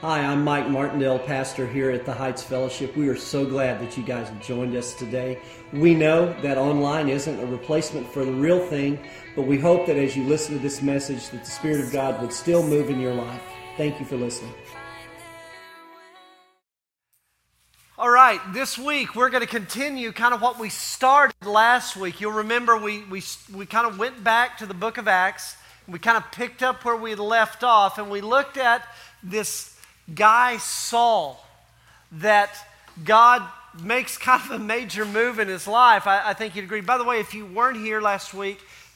Hi, I'm Mike Martindale, pastor here at the Heights Fellowship. We are so glad that you guys have joined us today. We know that online isn't a replacement for the real thing, but we hope that as you listen to this message, that the Spirit of God would still move in your life. Thank you for listening. All right, this week we're going to continue kind of what we started last week. You'll remember we kind of went back to the book of Acts. We kind of picked up where we left off, and we looked at this guy Saul that God makes kind of a major move in his life. I think you'd agree. By the way, if you weren't here last week,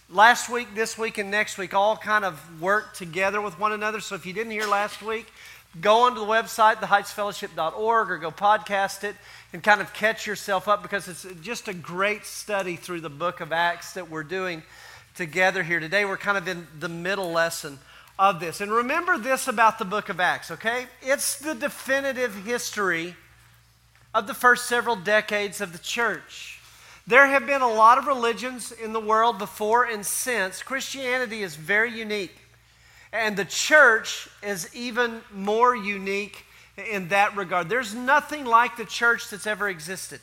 this week, and next week all kind of work together with one another. So if you didn't hear last week, go onto the website, theheightsfellowship.org, or go podcast it and kind of catch yourself up, because it's just a great study through the book of Acts that we're doing together here today. We're kind of in the middle lesson of this. And remember this about the book of Acts, okay? It's the definitive history of the first several decades of the church. There have been a lot of religions in the world before and since. Christianity is very unique. And the church is even more unique in that regard. There's nothing like the church that's ever existed.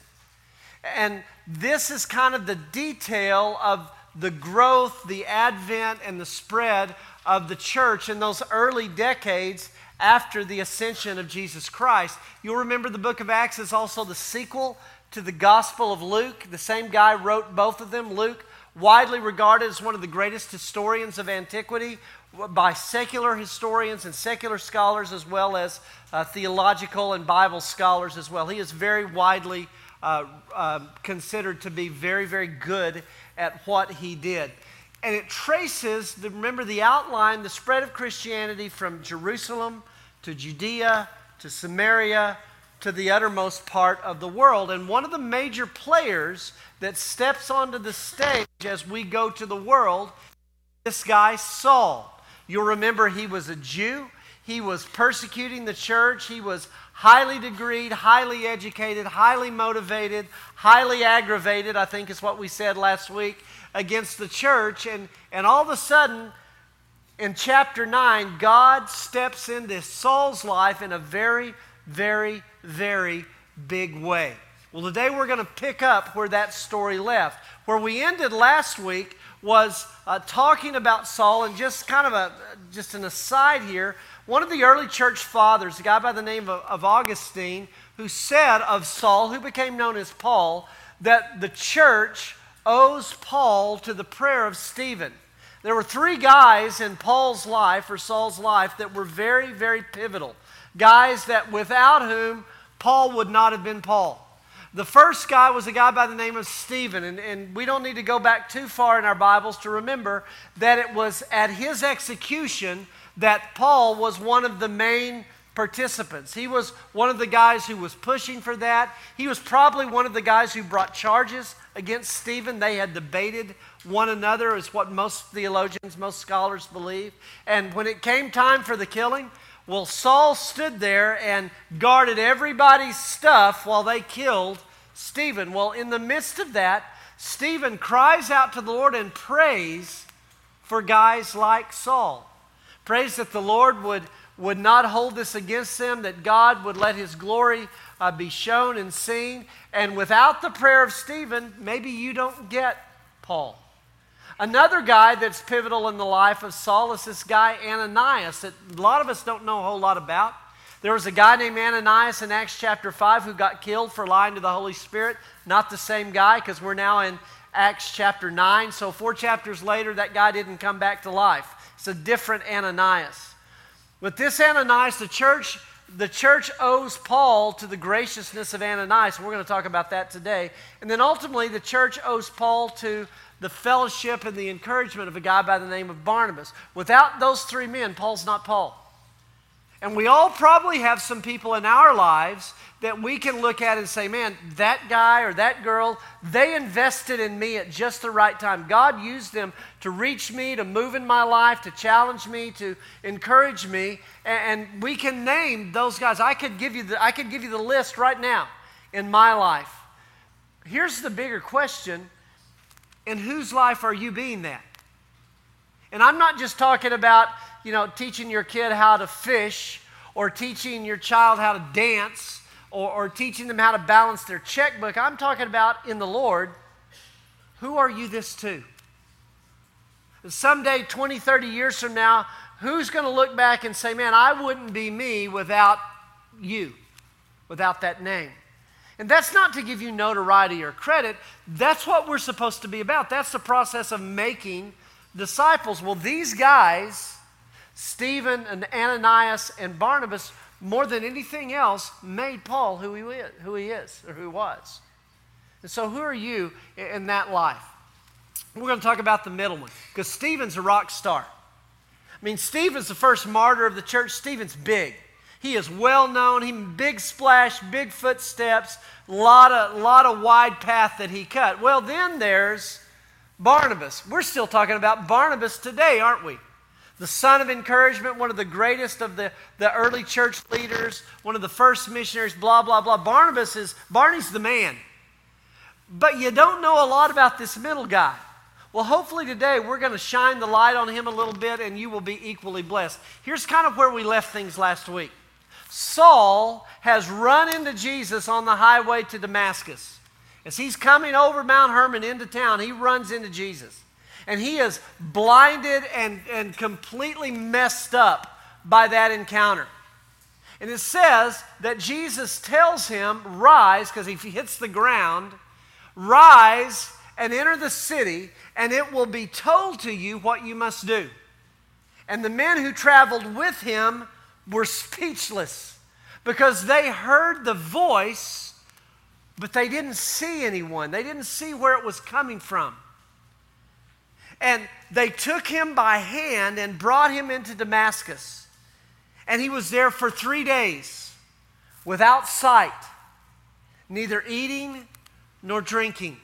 And this is kind of the detail of the growth, the advent, and the spread of the church in those early decades after the ascension of Jesus Christ. You'll remember the book of Acts is also the sequel to the Gospel of Luke. The same guy wrote both of them. Luke, widely regarded as one of the greatest historians of antiquity by secular historians and secular scholars, as well as theological and Bible scholars as well. He is very widely considered to be very, very good at what he did. And it traces, remember the outline, the spread of Christianity from Jerusalem to Judea to Samaria to the uttermost part of the world. And one of the major players that steps onto the stage as we go to the world is this guy Saul. You'll remember he was a Jew. He was persecuting the church. He was highly degreed, highly educated, highly motivated, highly aggravated, I think is what we said last week, against the church. And all of a sudden, in chapter 9, God steps into Saul's life in a very, very, very big way. Well, today we're going to pick up where that story left. Where we ended last week was talking about Saul, and just kind of just an aside here, one of the early church fathers, a guy by the name of Augustine, who said of Saul, who became known as Paul, that the church owes Paul to the prayer of Stephen. There were three guys in Paul's life, or Saul's life, that were very, very pivotal. Guys that without whom Paul would not have been Paul. The first guy was a guy by the name of Stephen, and we don't need to go back too far in our Bibles to remember that it was at his execution that Paul was one of the main participants. He was one of the guys who was pushing for that. He was probably one of the guys who brought charges against Stephen. They had debated one another, is what most theologians, most scholars believe. And when it came time for the killing, well, Saul stood there and guarded everybody's stuff while they killed Stephen. Well, in the midst of that, Stephen cries out to the Lord and prays for guys like Saul. Prays that the Lord would not hold this against them, that God would let His glory be shown and seen. And without the prayer of Stephen, maybe you don't get Paul. Another guy that's pivotal in the life of Saul is this guy Ananias that a lot of us don't know a whole lot about. There was a guy named Ananias in Acts chapter 5 who got killed for lying to the Holy Spirit. Not the same guy, because we're now in Acts chapter 9. So 4 chapters later, that guy didn't come back to life. It's a different Ananias. But this Ananias, the church owes Paul to the graciousness of Ananias. We're going to talk about that today. And then ultimately, the church owes Paul to the fellowship and the encouragement of a guy by the name of Barnabas. Without those three men, Paul's not Paul. And we all probably have some people in our lives that we can look at and say, man, that guy or that girl, they invested in me at just the right time. God used them to reach me, to move in my life, to challenge me, to encourage me. And we can name those guys. I could give you the list right now in my life. Here's the bigger question. In whose life are you being that? And I'm not just talking about, teaching your kid how to fish or teaching your child how to dance, or teaching them how to balance their checkbook. I'm talking about in the Lord. Who are you this to? Someday, 20, 30 years from now, who's going to look back and say, man, I wouldn't be me without you, without that name? And that's not to give you notoriety or credit. That's what we're supposed to be about. That's the process of making disciples. Well, these guys, Stephen and Ananias and Barnabas, more than anything else, made Paul who he is, or who was. And so who are you in that life? We're going to talk about the middle one, because Stephen's a rock star. I mean, Stephen's the first martyr of the church. Stephen's big. He is well known. He big splash, big footsteps, lot of wide path that he cut. Well, then there's Barnabas. We're still talking about Barnabas today, aren't we? The son of encouragement, one of the greatest of the early church leaders, one of the first missionaries, blah, blah, blah. Barney's the man. But you don't know a lot about this middle guy. Well, hopefully today we're going to shine the light on him a little bit, and you will be equally blessed. Here's kind of where we left things last week. Saul has run into Jesus on the highway to Damascus. As he's coming over Mount Hermon into town, he runs into Jesus. And he is blinded and completely messed up by that encounter. And it says that Jesus tells him, rise, because if he hits the ground, rise and enter the city, and it will be told to you what you must do. And the men who traveled with him were speechless, because they heard the voice, but they didn't see anyone. They didn't see where it was coming from. And they took him by hand and brought him into Damascus. And he was there for 3 days without sight, neither eating nor drinking.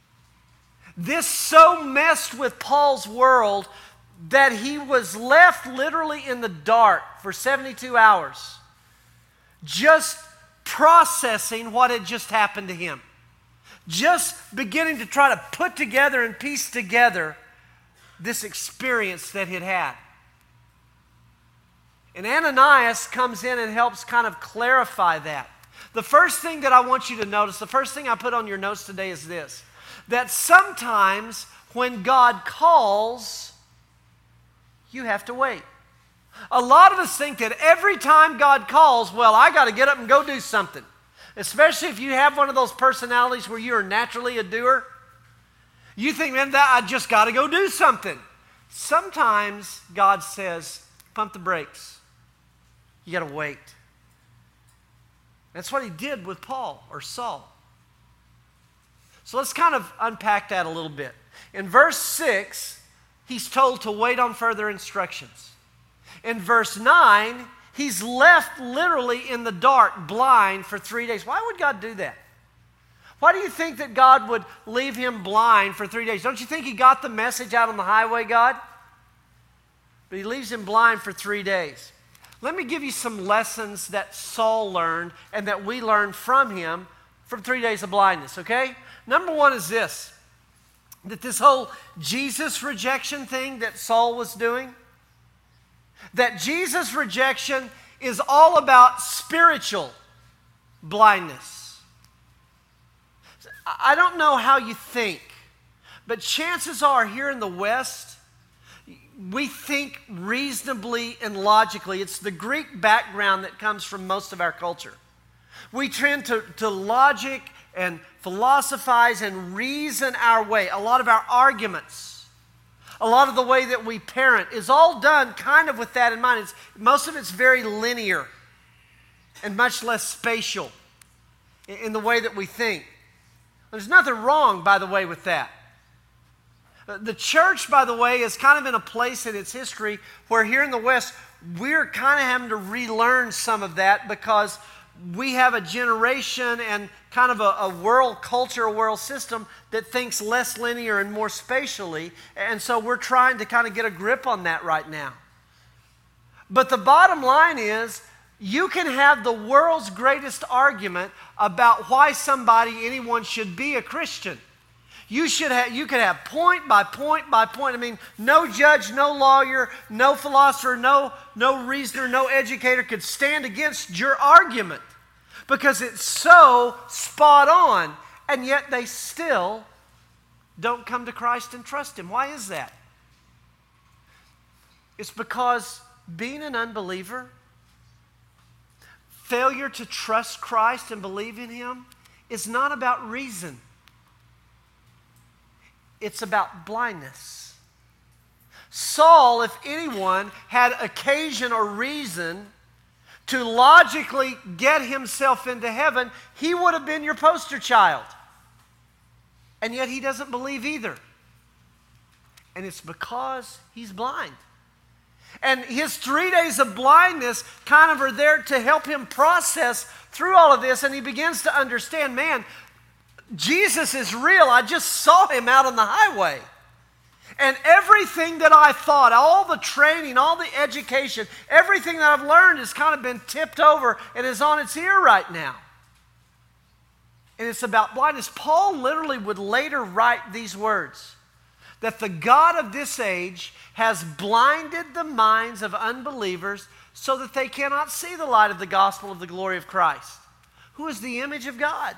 This so messed with Paul's world that he was left literally in the dark for 72 hours, just processing what had just happened to him, just beginning to try to put together and piece together this experience that he'd had. And Ananias comes in and helps kind of clarify that. The first thing that I want you to notice, the first thing I put on your notes today is this, that sometimes when God calls, you have to wait. A lot of us think that every time God calls, well, I got to get up and go do something. Especially if you have one of those personalities where you are naturally a doer. You think, man, I just got to go do something. Sometimes God says, pump the brakes. You got to wait. That's what he did with Paul or Saul. So let's kind of unpack that a little bit. In verse 6, he's told to wait on further instructions. In verse 9, he's left literally in the dark, blind for 3 days. Why would God do that? Why do you think that God would leave him blind for 3 days? Don't you think he got the message out on the highway, God? But he leaves him blind for 3 days. Let me give you some lessons that Saul learned and that we learned from him from 3 days of blindness, okay? Number one is this, that this whole Jesus rejection thing that Saul was doing, that Jesus rejection is all about spiritual blindness. I don't know how you think, but chances are here in the West, we think reasonably and logically. It's the Greek background that comes from most of our culture. We tend to logic and philosophize and reason our way. A lot of our arguments, a lot of the way that we parent is all done kind of with that in mind. Most of it's very linear and much less spatial in the way that we think. There's nothing wrong, by the way, with that. The church, by the way, is kind of in a place in its history where here in the West, we're kind of having to relearn some of that because we have a generation and kind of a world culture, a world system that thinks less linear and more spatially. And so we're trying to kind of get a grip on that right now. But the bottom line is, you can have the world's greatest argument about why anyone should be a Christian. You could have point by point by point. I mean, no judge, no lawyer, no philosopher, no reasoner, no educator could stand against your argument because it's so spot on, and yet they still don't come to Christ and trust Him. Why is that? It's because being an unbeliever, failure to trust Christ and believe in Him is not about reason. It's about blindness. Saul, if anyone, had occasion or reason to logically get himself into heaven, he would have been your poster child. And yet he doesn't believe either. And it's because he's blind. And his 3 days of blindness kind of are there to help him process through all of this. And he begins to understand, man, Jesus is real. I just saw Him out on the highway. And everything that I thought, all the training, all the education, everything that I've learned has kind of been tipped over and is on its ear right now. And it's about blindness. Paul literally would later write these words, that the God of this age has blinded the minds of unbelievers so that they cannot see the light of the gospel of the glory of Christ, who is the image of God.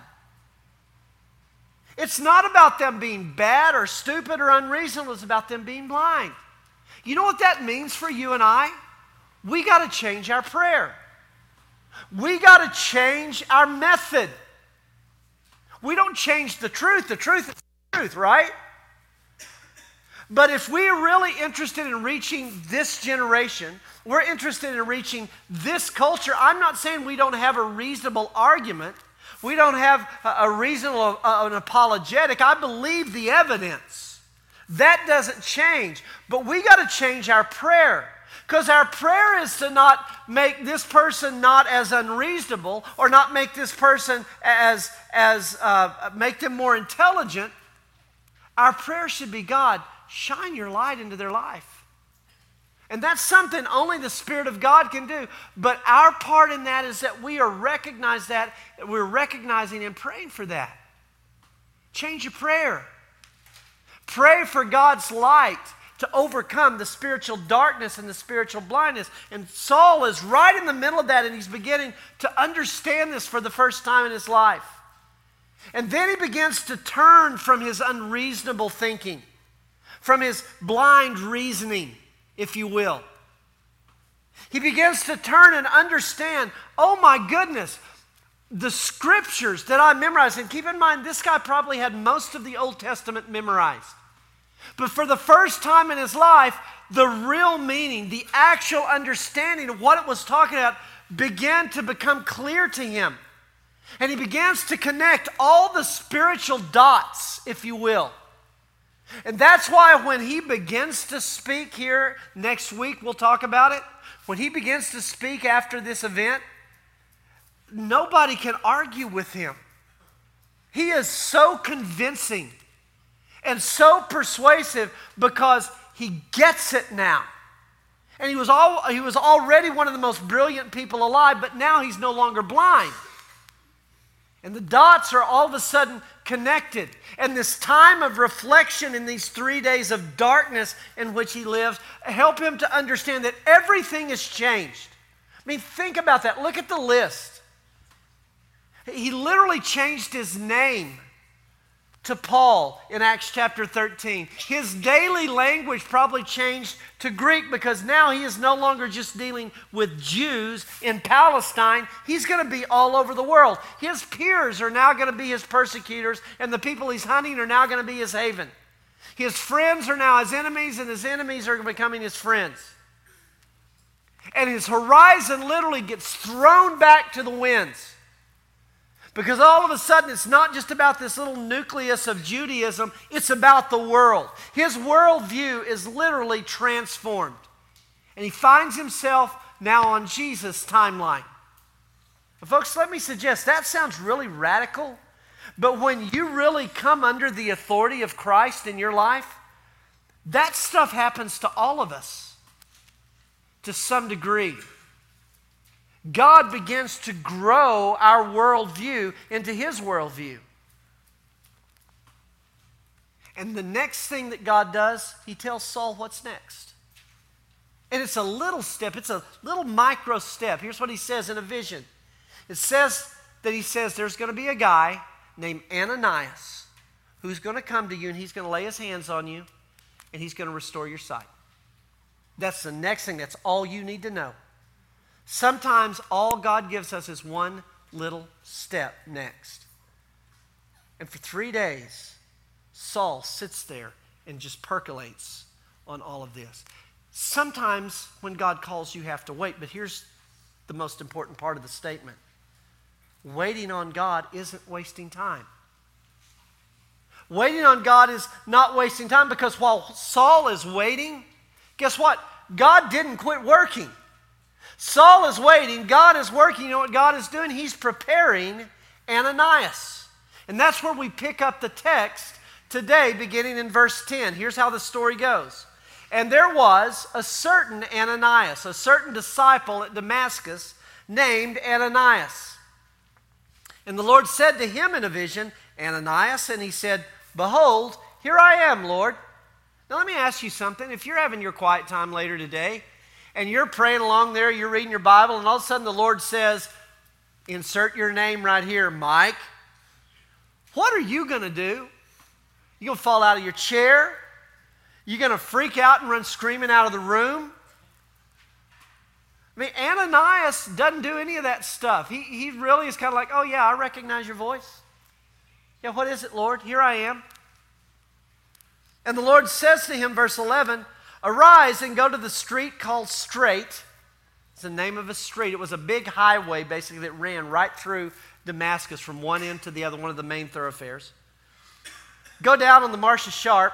It's not about them being bad or stupid or unreasonable. It's about them being blind. You know what that means for you and I? We got to change our prayer. We got to change our method. We don't change the truth. The truth is the truth, right? But if we're really interested in reaching this generation, we're interested in reaching this culture, I'm not saying we don't have a reasonable argument. We don't have a reasonable, an apologetic. I believe the evidence. That doesn't change. But we got to change our prayer. Because our prayer is to not make this person not as unreasonable or not make this person make them more intelligent. Our prayer should be, God, shine your light into their life. And that's something only the Spirit of God can do. But our part in that is that we are we're recognizing and praying for that. Change your prayer. Pray for God's light to overcome the spiritual darkness and the spiritual blindness. And Saul is right in the middle of that, and he's beginning to understand this for the first time in his life. And then he begins to turn from his unreasonable thinking, from his blind reasoning, if you will. He begins to turn and understand, oh my goodness, the scriptures that I memorized. And keep in mind, this guy probably had most of the Old Testament memorized. But for the first time in his life, the real meaning, the actual understanding of what it was talking about began to become clear to him. And he begins to connect all the spiritual dots, if you will. And that's why when he begins to speak here next week, we'll talk about it. When he begins to speak after this event, nobody can argue with him. He is so convincing and so persuasive because he gets it now. And he was already one of the most brilliant people alive, but now he's no longer blind. And the dots are all of a sudden connected. And this time of reflection in these 3 days of darkness in which he lives help him to understand that everything has changed. I mean, think about that. Look at the list. He literally changed his name to Paul in Acts chapter 13. His daily language probably changed to Greek because now he is no longer just dealing with Jews in Palestine. He's going to be all over the world. His peers are now going to be his persecutors, and the people he's hunting are now going to be his haven. His friends are now his enemies, and his enemies are becoming his friends. And his horizon literally gets thrown back to the winds. Because all of a sudden, it's not just about this little nucleus of Judaism, it's about the world. His worldview is literally transformed. And he finds himself now on Jesus' timeline. But folks, let me suggest, that sounds really radical, but when you really come under the authority of Christ in your life, that stuff happens to all of us to some degree. God begins to grow our worldview into His worldview. And the next thing that God does, he tells Saul what's next. And it's a little step. It's a little micro step. Here's what he says in a vision. It says that he says there's going to be a guy named Ananias who's going to come to you, and he's going to lay his hands on you, and he's going to restore your sight. That's the next thing. That's all you need to know. Sometimes all God gives us is one little step next. And for 3 days, Saul sits there and just percolates on all of this. Sometimes when God calls, you have to wait. But here's the most important part of the statement. Waiting on God isn't wasting time. Waiting on God is not wasting time, because while Saul is waiting, guess what? God didn't quit working. Saul is waiting. God is working. You know what God is doing? He's preparing Ananias. And that's where we pick up the text today, beginning in verse 10. Here's how the story goes. And there was a certain Ananias, a certain disciple at Damascus named Ananias. And the Lord said to him in a vision, Ananias, and he said, Behold, here I am, Lord. Now let me ask you something. If you're having your quiet time later today, and you're praying along there, you're reading your Bible, and all of a sudden the Lord says, insert your name right here, Mike. What are you going to do? You going to fall out of your chair? You going to freak out and run screaming out of the room? I mean, Ananias doesn't do any of that stuff. He really is kind of like, oh yeah, I recognize your voice. Yeah, what is it, Lord? Here I am. And the Lord says to him, verse 11, Arise and go to the street called Straight. It's the name of a street. It was a big highway, basically, that ran right through Damascus from one end to the other, one of the main thoroughfares. Go down on the Marsh of Sharp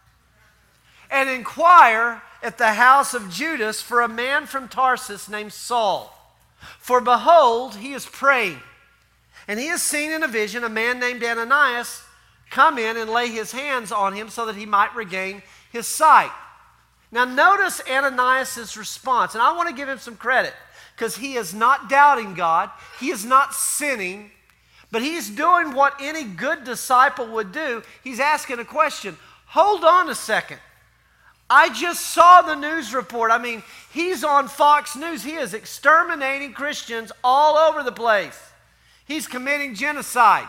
and inquire at the house of Judas for a man from Tarsus named Saul. For behold, he is praying. And he has seen in a vision a man named Ananias come in and lay his hands on him so that he might regain his sight. Now notice Ananias' response, and I want to give him some credit, because he is not doubting God, he is not sinning, but he's doing what any good disciple would do. He's asking a question. Hold on a second. I just saw the news report. I mean, he's on Fox News. He is exterminating Christians all over the place. He's committing genocide.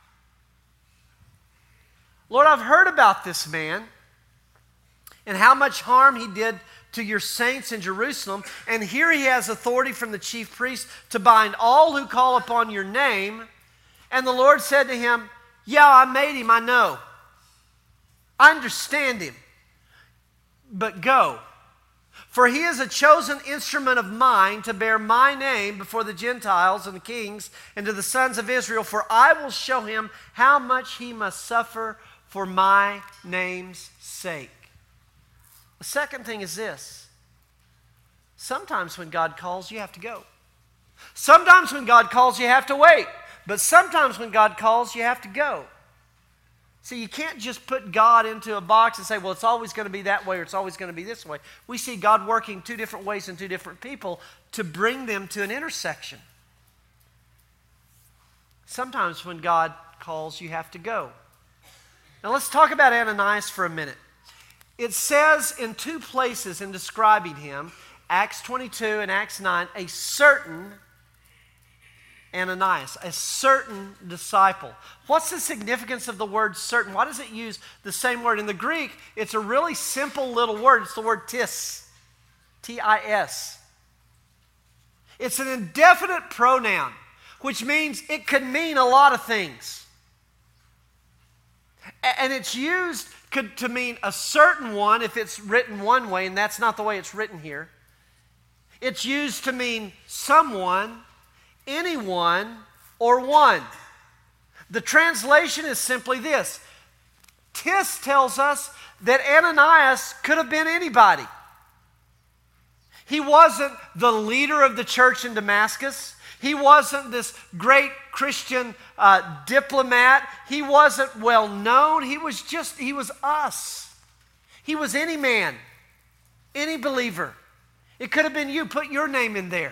Lord, I've heard about this man and how much harm he did to your saints in Jerusalem. And here he has authority from the chief priest to bind all who call upon your name. And the Lord said to him, yeah, I made him, I know. I understand him. But go. For he is a chosen instrument of mine to bear my name before the Gentiles and the kings and to the sons of Israel. For I will show him how much he must suffer for my name's sake. The second thing is this. Sometimes when God calls, you have to go. Sometimes when God calls, you have to wait. But sometimes when God calls, you have to go. See, you can't just put God into a box and say, well, it's always going to be that way or it's always going to be this way. We see God working two different ways in two different people to bring them to an intersection. Sometimes when God calls, you have to go. Now let's talk about Ananias for a minute. It says in two places in describing him, Acts 22 and Acts 9, a certain Ananias, a certain disciple. What's the significance of the word certain? Why does it use the same word? In the Greek, it's a really simple little word. It's the word tis, T-I-S. It's an indefinite pronoun, which means it could mean a lot of things. And it's used to mean a certain one if it's written one way, and that's not the way it's written here. It's used to mean someone, anyone, or one. The translation is simply this. Tis tells us that Ananias could have been anybody. He wasn't the leader of the church in Damascus. He wasn't this great Christian diplomat. He wasn't well known. He was us. He was any man, any believer. It could have been you. Put your name in there.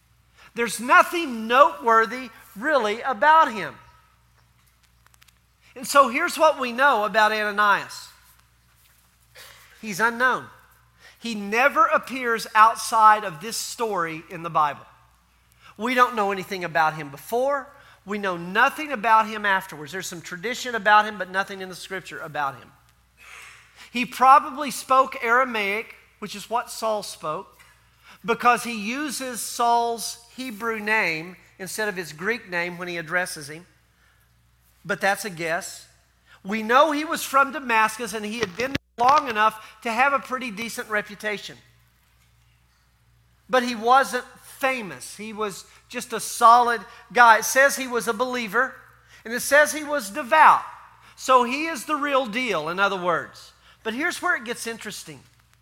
There's nothing noteworthy really about him. And so here's what we know about Ananias. He's unknown. He never appears outside of this story in the Bible. We don't know anything about him before. We know nothing about him afterwards. There's some tradition about him, but nothing in the Scripture about him. He probably spoke Aramaic, which is what Saul spoke, because he uses Saul's Hebrew name instead of his Greek name when he addresses him. But that's a guess. We know he was from Damascus and he had been there long enough to have a pretty decent reputation. But he wasn't famous. He was just a solid guy. It says he was a believer, and it says he was devout. So he is the real deal, in other words. But here's where it gets interesting.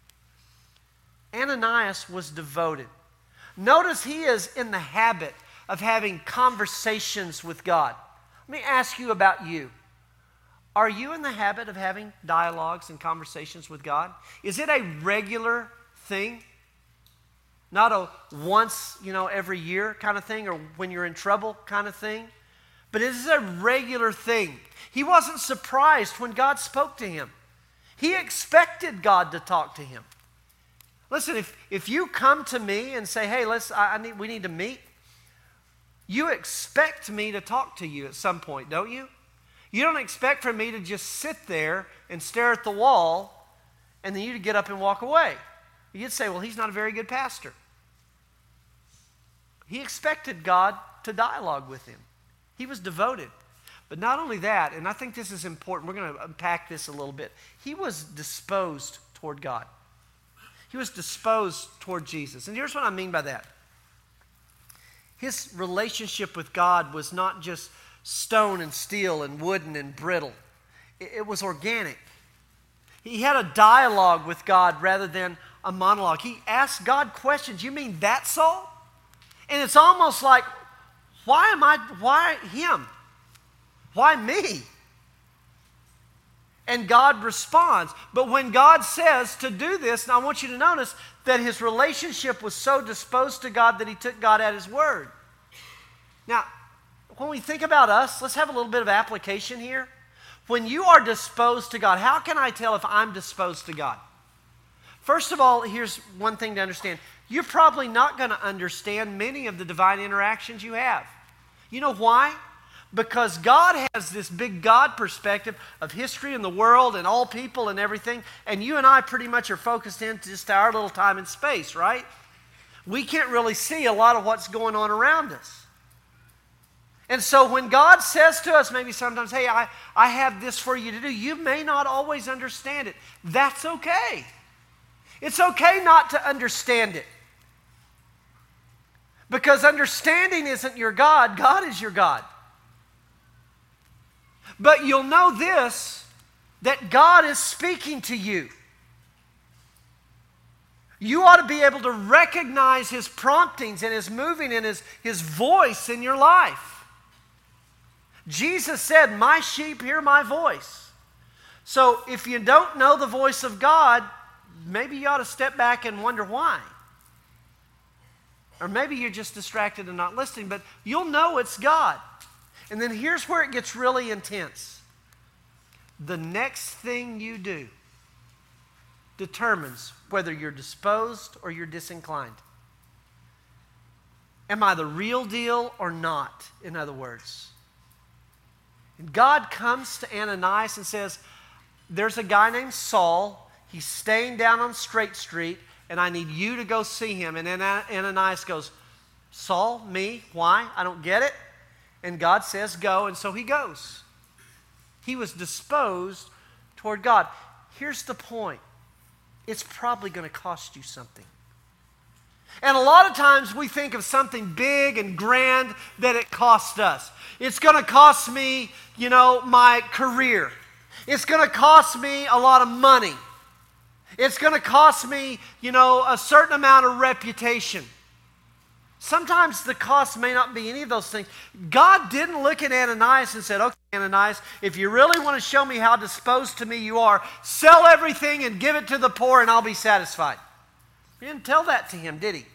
Ananias was devoted. Notice he is in the habit of having conversations with God. Let me ask you about you. Are you in the habit of having dialogues and conversations with God? Is it a regular thing? Not a once, every year kind of thing, or when you're in trouble kind of thing? But it is a regular thing. He wasn't surprised when God spoke to him. He expected God to talk to him. Listen, if you come to me and say, hey, we need to meet, you expect me to talk to you at some point, don't you? You don't expect for me to just sit there and stare at the wall and then you to get up and walk away. You'd say, well, he's not a very good pastor. He expected God to dialogue with him. He was devoted. But not only that, and I think this is important, we're going to unpack this a little bit. He was disposed toward God. He was disposed toward Jesus. And here's what I mean by that. His relationship with God was not just stone and steel and wooden and brittle. It was organic. He had a dialogue with God rather than a monologue. He asked God questions. You mean that, Saul? And it's almost like, why him? Why me? And God responds. But when God says to do this, and I want you to notice that his relationship was so disposed to God that he took God at his word. Now, when we think about us, let's have a little bit of application here. When you are disposed to God, how can I tell if I'm disposed to God? First of all, here's one thing to understand. You're probably not going to understand many of the divine interactions you have. You know why? Because God has this big God perspective of history and the world and all people and everything, and you and I pretty much are focused into just our little time and space, right? We can't really see a lot of what's going on around us. And so when God says to us maybe sometimes, hey, I have this for you to do, you may not always understand it. That's okay. It's okay not to understand it. Because understanding isn't your God, God is your God. But you'll know this, that God is speaking to you. You ought to be able to recognize his promptings and his moving and his voice in your life. Jesus said, my sheep hear my voice. So if you don't know the voice of God, maybe you ought to step back and wonder why. Or maybe you're just distracted and not listening, but you'll know it's God. And then here's where it gets really intense. The next thing you do determines whether you're disposed or you're disinclined. Am I the real deal or not, in other words? And God comes to Ananias and says, there's a guy named Saul. He's staying down on Straight Street, and I need you to go see him. And then Ananias goes, Saul, me? Why? I don't get it. And God says, go, and so he goes. He was disposed toward God. Here's the point. It's probably going to cost you something. And a lot of times we think of something big and grand that it cost us. It's going to cost me, my career. It's going to cost me a lot of money. It's going to cost me, a certain amount of reputation. Sometimes the cost may not be any of those things. God didn't look at Ananias and said, okay, Ananias, if you really want to show me how disposed to me you are, sell everything and give it to the poor and I'll be satisfied. He didn't tell that to him, did he?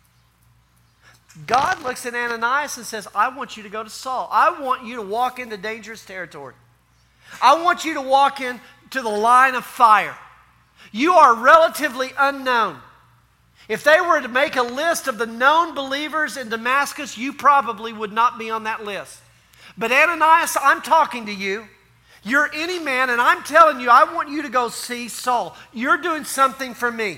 God looks at Ananias and says, I want you to go to Saul. I want you to walk into dangerous territory. I want you to walk into the line of fire. You are relatively unknown. If they were to make a list of the known believers in Damascus, you probably would not be on that list. But Ananias, I'm talking to you. You're any man, and I'm telling you, I want you to go see Saul. You're doing something for me.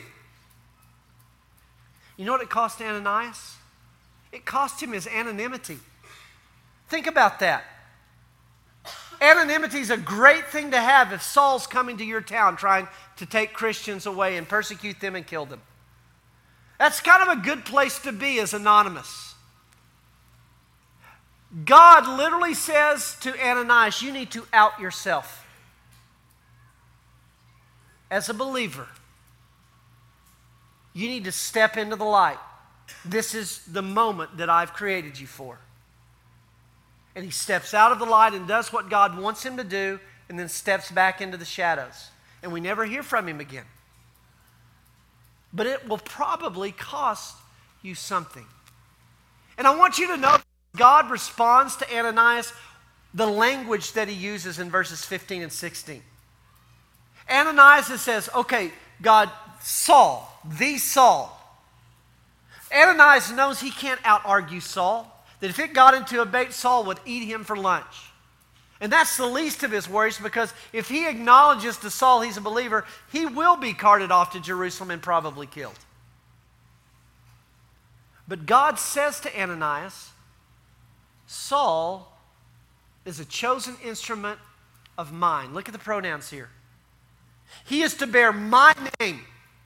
You know what it cost Ananias? It cost him his anonymity. Think about that. Anonymity is a great thing to have if Saul's coming to your town trying to take Christians away and persecute them and kill them. That's kind of a good place to be as anonymous. God literally says to Ananias, you need to out yourself. As a believer, you need to step into the light. This is the moment that I've created you for. And he steps out of the light and does what God wants him to do, and then steps back into the shadows. And we never hear from him again. But it will probably cost you something. And I want you to know God responds to Ananias the language that he uses in verses 15 and 16. Ananias says, okay, God, Saul, the Saul. Ananias knows he can't out-argue Saul. That if it got into a debate, Saul would eat him for lunch. And that's the least of his worries, because if he acknowledges to Saul he's a believer, he will be carted off to Jerusalem and probably killed. But God says to Ananias, Saul is a chosen instrument of mine. Look at the pronouns here. He is to bear my name.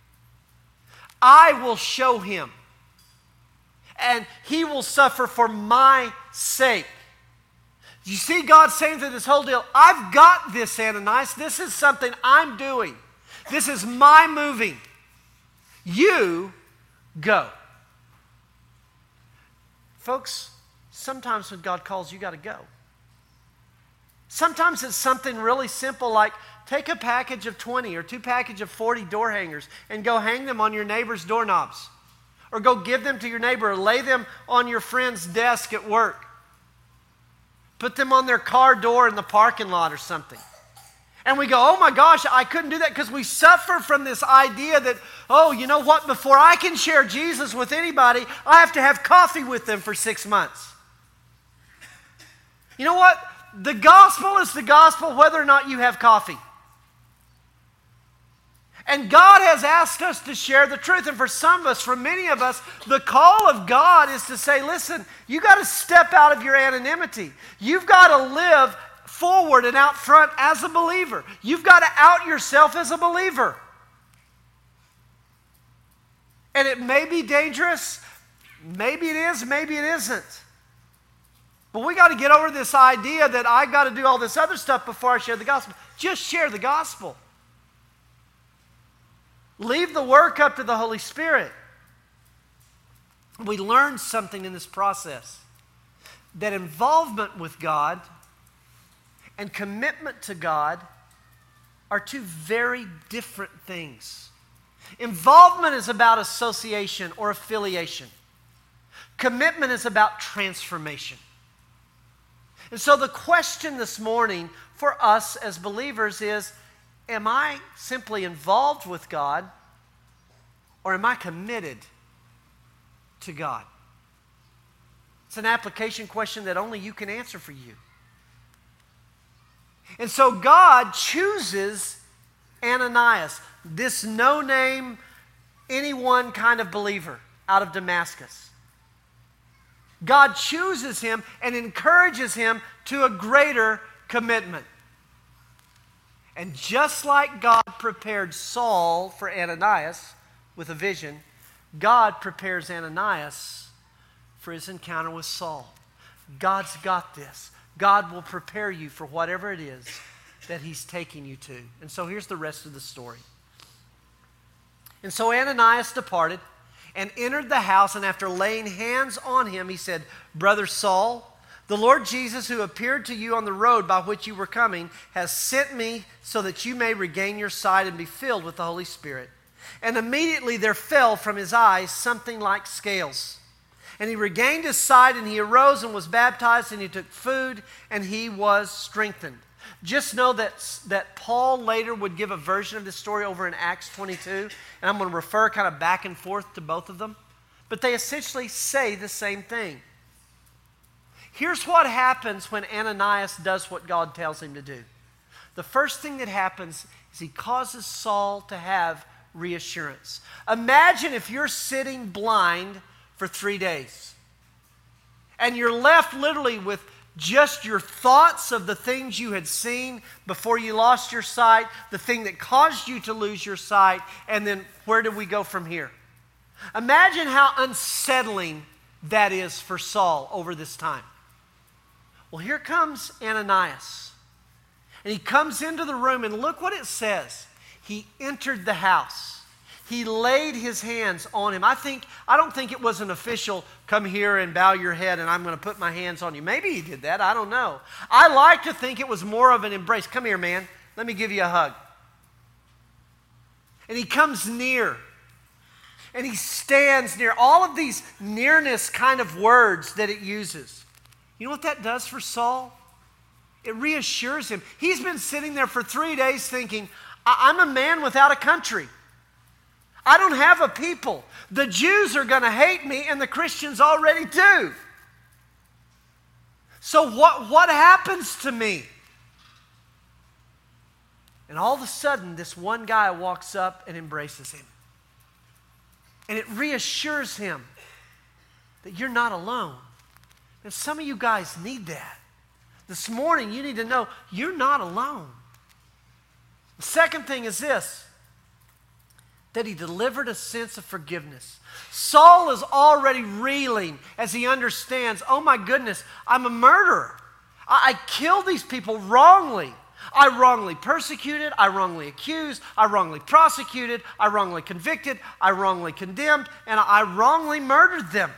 I will show him. And he will suffer for my sake. You see God saying through this whole deal, I've got this, Ananias. This is something I'm doing. This is my moving. You go. Folks, sometimes when God calls, you got to go. Sometimes it's something really simple like take a package of 20 or 2 packages of 40 door hangers and go hang them on your neighbor's doorknobs. Or go give them to your neighbor or lay them on your friend's desk at work. Put them on their car door in the parking lot or something. And we go, oh my gosh, I couldn't do that, because we suffer from this idea that, oh, you know what, before I can share Jesus with anybody, I have to have coffee with them for 6 months. You know what? The gospel is the gospel whether or not you have coffee. And God has asked us to share the truth. And for some of us, for many of us, the call of God is to say, listen, you got to step out of your anonymity. You've got to live forward and out front as a believer. You've got to out yourself as a believer. And it may be dangerous. Maybe it is, maybe it isn't. But we got to get over this idea that I got to do all this other stuff before I share the gospel. Just share the gospel. Leave the work up to the Holy Spirit. We learned something in this process. That involvement with God and commitment to God are two very different things. Involvement is about association or affiliation. Commitment is about transformation. And so the question this morning for us as believers is, am I simply involved with God, or am I committed to God? It's an application question that only you can answer for you. And so God chooses Ananias, this no-name, anyone kind of believer out of Damascus. God chooses him and encourages him to a greater commitment. And just like God prepared Saul for Ananias with a vision, God prepares Ananias for his encounter with Saul. God's got this. God will prepare you for whatever it is that he's taking you to. And so here's the rest of the story. And so Ananias departed and entered the house, and after laying hands on him, he said, Brother Saul, the Lord Jesus, who appeared to you on the road by which you were coming, has sent me so that you may regain your sight and be filled with the Holy Spirit. And immediately there fell from his eyes something like scales. And he regained his sight, and he arose and was baptized, and he took food, and he was strengthened. Just know that Paul later would give a version of this story over in Acts 22, and I'm going to refer kind of back and forth to both of them. But they essentially say the same thing. Here's what happens when Ananias does what God tells him to do. The first thing that happens is he causes Saul to have reassurance. Imagine if you're sitting blind for 3 days, and you're left literally with just your thoughts of the things you had seen before you lost your sight, the thing that caused you to lose your sight, and then where do we go from here? Imagine how unsettling that is for Saul over this time. Well, here comes Ananias. And he comes into the room, and look what it says. He entered the house. He laid his hands on him. I don't think it was an official, come here and bow your head and I'm going to put my hands on you. Maybe he did that. I don't know. I like to think it was more of an embrace. Come here, man. Let me give you a hug. And he comes near. And he stands near. All of these nearness kind of words that it uses. You know what that does for Saul? It reassures him. He's been sitting there for 3 days thinking, I'm a man without a country. I don't have a people. The Jews are going to hate me, and the Christians already do. So what happens to me? And all of a sudden, this one guy walks up and embraces him. And it reassures him that you're not alone. And some of you guys need that. This morning, you need to know you're not alone. The second thing is this, that he delivered a sense of forgiveness. Saul is already reeling as he understands, oh my goodness, I'm a murderer. I killed these people wrongly. I wrongly persecuted, I wrongly accused, I wrongly prosecuted, I wrongly convicted, I wrongly condemned, and I wrongly murdered them.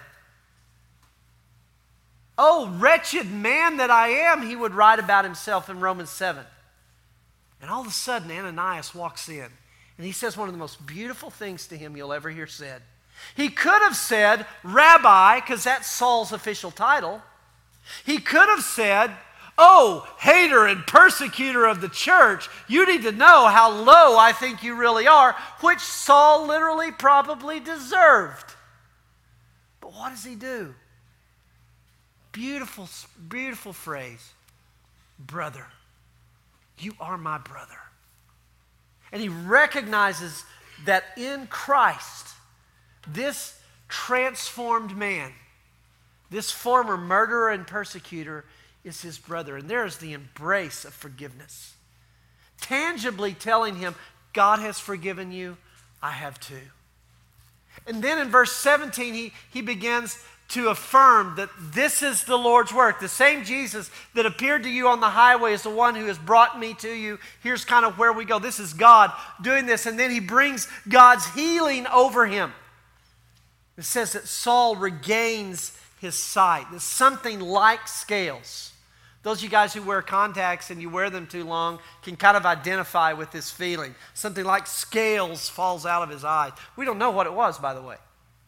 Oh, wretched man that I am, he would write about himself in Romans 7. And all of a sudden, Ananias walks in, and he says one of the most beautiful things to him you'll ever hear said. He could have said, Rabbi, because that's Saul's official title. He could have said, oh, hater and persecutor of the church, you need to know how low I think you really are, which Saul literally probably deserved. But what does he do? Beautiful, beautiful phrase. Brother, you are my brother. And he recognizes that in Christ, this transformed man, this former murderer and persecutor, is his brother. And there is the embrace of forgiveness. Tangibly telling him, God has forgiven you, I have too. And then in verse 17, he begins to affirm that this is the Lord's work. The same Jesus that appeared to you on the highway is the one who has brought me to you. Here's kind of where we go. This is God doing this. And then he brings God's healing over him. It says that Saul regains his sight. It's something like scales. Those of you guys who wear contacts and you wear them too long can kind of identify with this feeling. Something like scales falls out of his eyes. We don't know what it was, by the way.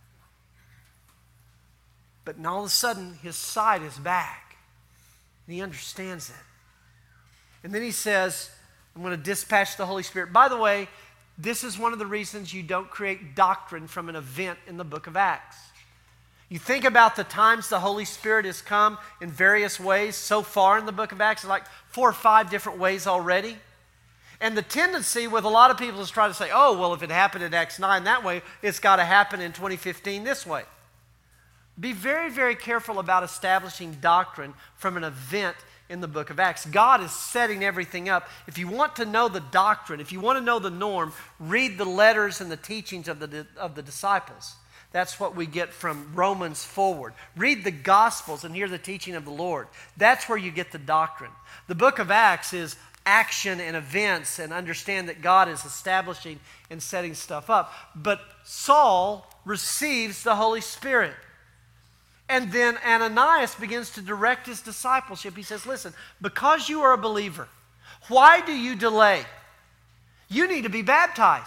But all of a sudden, his sight is back. And he understands it. And then he says, I'm going to dispatch the Holy Spirit. By the way, this is one of the reasons you don't create doctrine from an event in the book of Acts. You think about the times the Holy Spirit has come in various ways so far in the book of Acts, like 4 or 5 different ways already. And the tendency with a lot of people is try to say, oh, well, if it happened in Acts 9 that way, it's got to happen in 2015 this way. Be very, very careful about establishing doctrine from an event in the book of Acts. God is setting everything up. If you want to know the doctrine, if you want to know the norm, read the letters and the teachings of the disciples. That's what we get from Romans forward. Read the Gospels and hear the teaching of the Lord. That's where you get the doctrine. The book of Acts is action and events, and understand that God is establishing and setting stuff up. But Saul receives the Holy Spirit. And then Ananias begins to direct his discipleship. He says, listen, because you are a believer, why do you delay? You need to be baptized.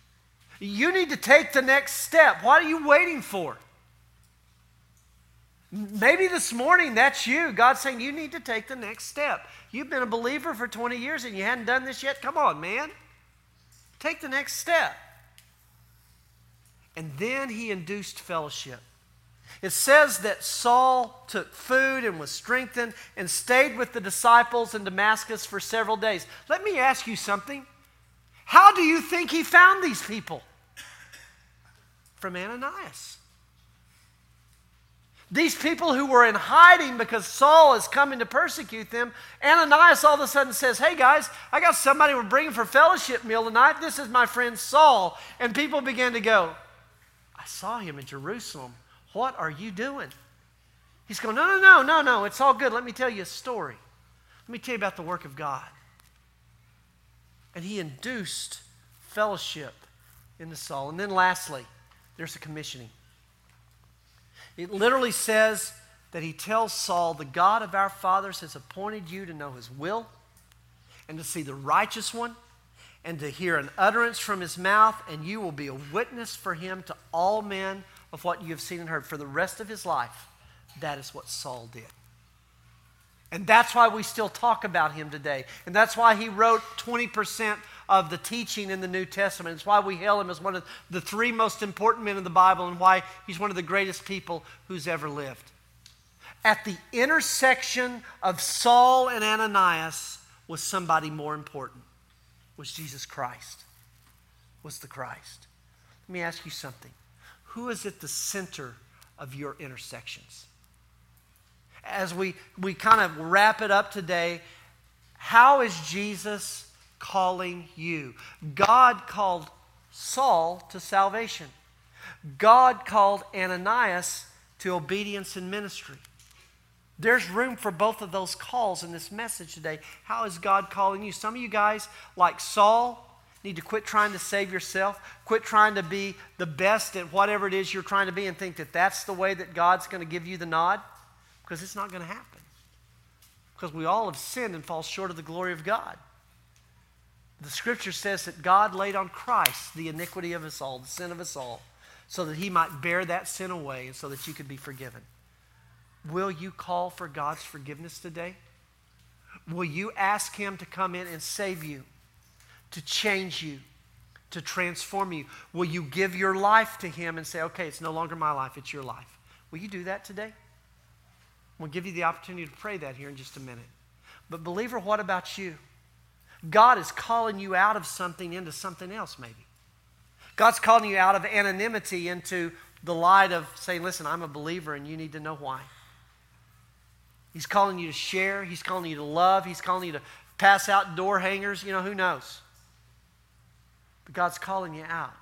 You need to take the next step. What are you waiting for? Maybe this morning that's you. God's saying you need to take the next step. You've been a believer for 20 years and you hadn't done this yet. Come on, man. Take the next step. And then he induced fellowship. It says that Saul took food and was strengthened and stayed with the disciples in Damascus for several days. Let me ask you something. How do you think he found these people? From Ananias. These people who were in hiding because Saul is coming to persecute them, Ananias all of a sudden says, hey guys, I got somebody we're bringing for fellowship meal tonight. This is my friend Saul. And people began to go, I saw him in Jerusalem. What are you doing? He's going, no, it's all good. Let me tell you a story. Let me tell you about the work of God. And he induced fellowship into Saul. And then lastly, there's a commissioning. It literally says that he tells Saul, the God of our fathers has appointed you to know his will and to see the righteous one and to hear an utterance from his mouth, and you will be a witness for him to all men of what you have seen and heard. For the rest of his life, that is what Saul did. And that's why we still talk about him today. And that's why he wrote 20% of the teaching in the New Testament. It's why we hail him as one of the three most important men in the Bible and why he's one of the greatest people who's ever lived. At the intersection of Saul and Ananias was somebody more important, was Jesus Christ, was the Christ. Let me ask you something. Who is at the center of your intersections? As we kind of wrap it up today, how is Jesus calling you? God called Saul to salvation. God called Ananias to obedience and ministry. There's room for both of those calls in this message today. How is God calling you? Some of you guys, like Saul, need to quit trying to save yourself, quit trying to be the best at whatever it is you're trying to be and think that that's the way that God's going to give you the nod, because it's not going to happen. Because we all have sinned and fall short of the glory of God. The scripture says that God laid on Christ the iniquity of us all, the sin of us all, so that he might bear that sin away and so that you could be forgiven. Will you call for God's forgiveness today? Will you ask him to come in and save you, to change you, to transform you? Will you give your life to him and say, okay, it's no longer my life, it's your life? Will you do that today? We'll give you the opportunity to pray that here in just a minute. But believer, what about you? God is calling you out of something into something else maybe. God's calling you out of anonymity into the light of saying, listen, I'm a believer and you need to know why. He's calling you to share. He's calling you to love. He's calling you to pass out door hangers. You know, who knows? But God's calling you out.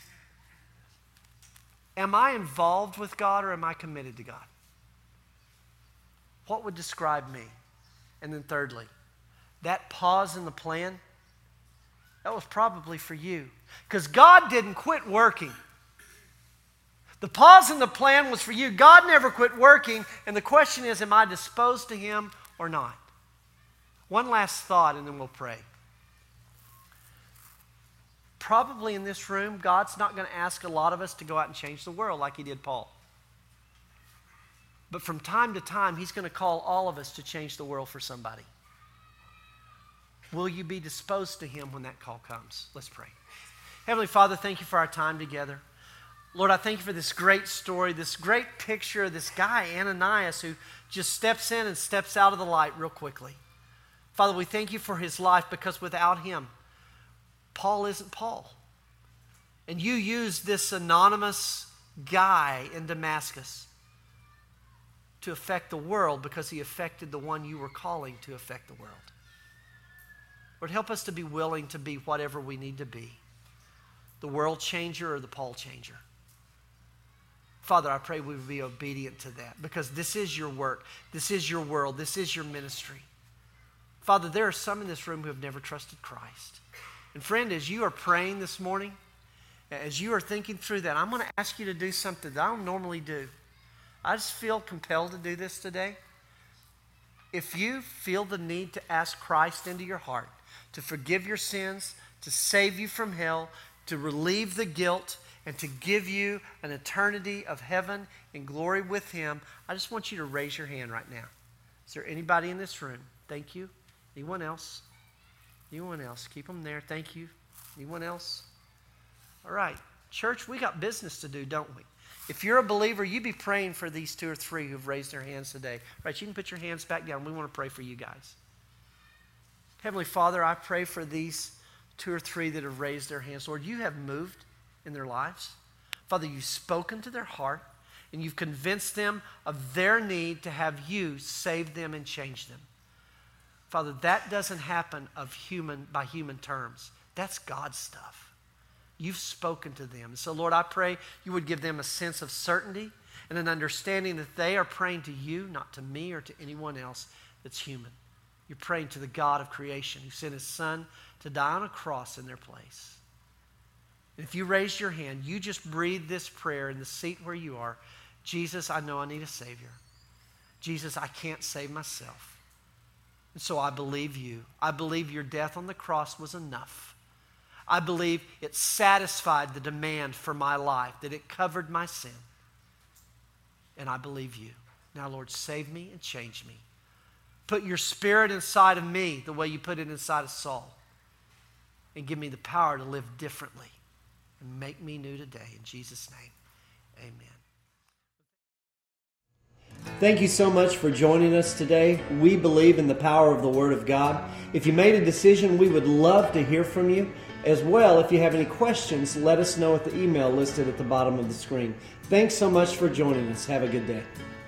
Am I involved with God or am I committed to God? What would describe me? And then thirdly, that pause in the plan, that was probably for you. Because God didn't quit working. The pause in the plan was for you. God never quit working. And the question is, am I disposed to him or not? One last thought and then we'll pray. Probably in this room, God's not going to ask a lot of us to go out and change the world like he did Paul. But from time to time, he's going to call all of us to change the world for somebody. Will you be disposed to him when that call comes? Let's pray. Heavenly Father, thank you for our time together. Lord, I thank you for this great story, this great picture of this guy, Ananias, who just steps in and steps out of the light real quickly. Father, we thank you for his life because without him, Paul isn't Paul. And you used this anonymous guy in Damascus to affect the world because he affected the one you were calling to affect the world. Lord, help us to be willing to be whatever we need to be, the world changer or the Paul changer. Father, I pray we would be obedient to that because this is your work. This is your world. This is your ministry. Father, there are some in this room who have never trusted Christ. And friend, as you are praying this morning, as you are thinking through that, I'm going to ask you to do something that I don't normally do. I just feel compelled to do this today. If you feel the need to ask Christ into your heart, to forgive your sins, to save you from hell, to relieve the guilt, and to give you an eternity of heaven and glory with Him, I just want you to raise your hand right now. Is there anybody in this room? Thank you. Anyone else? Anyone else? Keep them there. Thank you. Anyone else? All right. Church, we got business to do, don't we? If you're a believer, you be praying for these 2 or 3 who've raised their hands today. Right, you can put your hands back down. We want to pray for you guys. Heavenly Father, I pray for these 2 or 3 that have raised their hands. Lord, you have moved in their lives. Father, you've spoken to their heart, and you've convinced them of their need to have you save them and change them. Father, that doesn't happen by human terms. That's God's stuff. You've spoken to them. So, Lord, I pray you would give them a sense of certainty and an understanding that they are praying to you, not to me or to anyone else that's human. You're praying to the God of creation who sent His Son to die on a cross in their place. And if you raised your hand, you just breathe this prayer in the seat where you are. Jesus, I know I need a Savior. Jesus, I can't save myself. And so I believe you. I believe your death on the cross was enough. I believe it satisfied the demand for my life, that it covered my sin. And I believe you. Now, Lord, save me and change me. Put your Spirit inside of me the way you put it inside of Saul. And give me the power to live differently. And make me new today. In Jesus' name, amen. Thank you so much for joining us today. We believe in the power of the Word of God. If you made a decision, we would love to hear from you. As well, if you have any questions, let us know at the email listed at the bottom of the screen. Thanks so much for joining us. Have a good day.